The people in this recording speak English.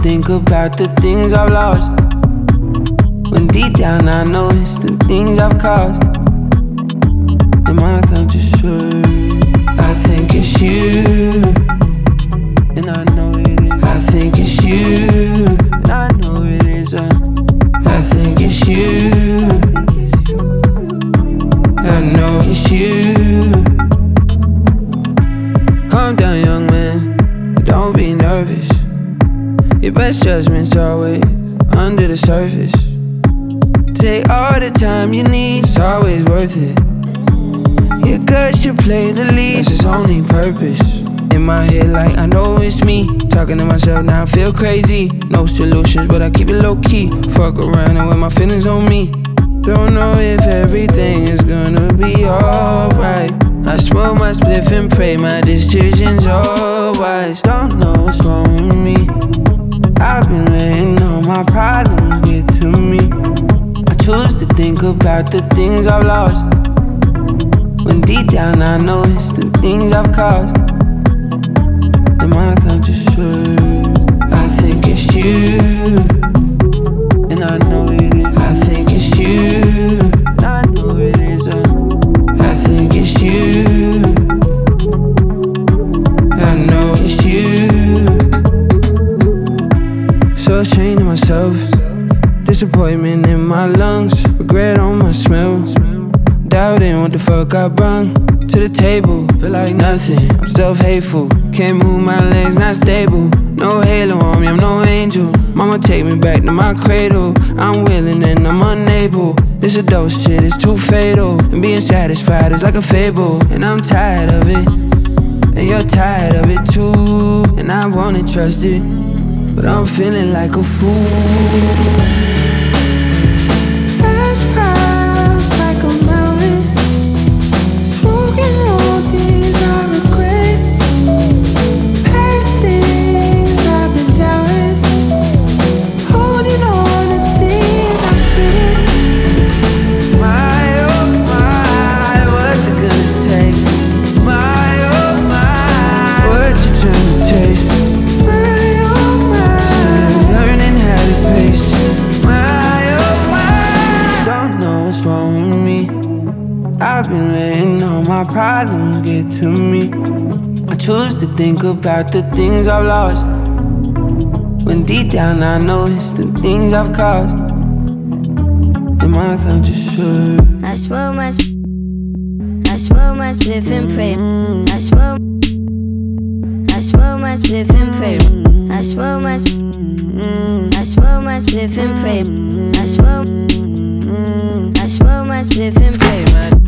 think about the things I've lost, when deep down I know it's the things I've caused. And my conscience say, I think it's you, and I know it is. I think it's you, and I know it isn't. I think it's you, I know it's you. Calm down, young man, don't be nervous. Your best judgment's always under the surface. Take all the time you need, it's always worth it. Your gut should play the lead, it's its only purpose. In my head like I know it's me, talking to myself now I feel crazy. No solutions but I keep it low key. Fuck around and with my feelings on me. Don't know if everything is gonna be alright. I smoke my spliff and pray my decisions all wise. Don't know what's wrong with me, I've been letting all my problems get to me. I choose to think about the things I've lost, when deep down I know it's the things I've caused. And my conscience say, I think it's you, and I know it is. I think it's you, and I know it isn't. I think it's you, I know it's you. So ashamed of myself, disappointment in my lungs, regret on my smell, doubting what the fuck I brung to the table. Feel like nothing, I'm self-hateful, can't move my legs, not stable. No halo on me, I'm no angel. Mama take me back to my cradle. I'm willing and I'm unable. This adult shit is too fatal, and being satisfied is like a fable. And I'm tired of it, and you're tired of it too. And I wanna trust it, but I'm feeling like a fool. I've been letting all my problems get to me. I choose to think about the things I've lost, when deep down I know it's the things I've caused. And my conscience say, I smoke my spliff and pray. I smoke my spliff and pray. I smoke my spliff and pray. I smoke my spliff and pray.